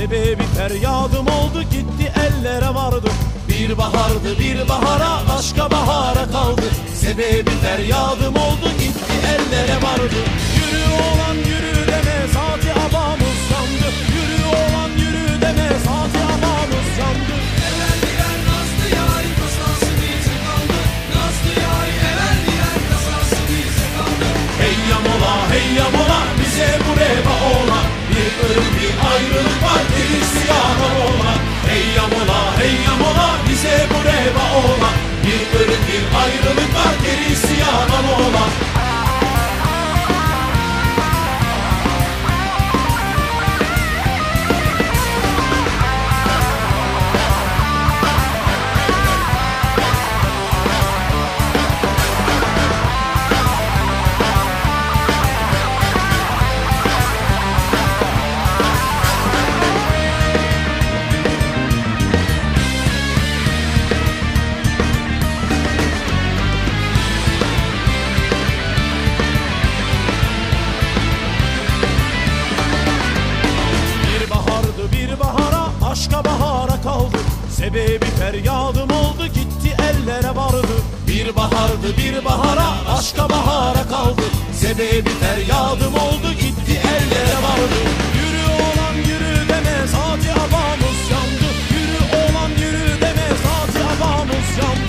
Sebebi feryadım oldu, gitti ellere vardı. Bir bahardı bir bahara, başka bahara kaldı. Sebebi feryadım oldu, gitti ellere vardı. Yürü oğlan yürü deme, saati abamız yandı. Yürü oğlan yürü deme, saati abamız yandı. Evvel diyen nazlı yari kasası bize kaldı. Nazlı yari evvel diyen kasası bize kaldı. Hey yamola hey yamola, bize bu reva ola. Bir ırk bir ayrılık var, gerisi yana ola. Hey yamola hey yamola, bize bu reva ola. Bir ırk bir ayrılık var, gerisi yana ola. Bir bahara, başka bahara kaldı. Sebebi feryadım oldu, gitti ellere vardı. Bir bahardı bir bahara, başka bahara kaldı. Sebebi feryadım oldu, gitti ellere vardı. Yürü oğlan yürü deme, saati abamız yandı. Yürü oğlan yürü deme, saati abamız yandı.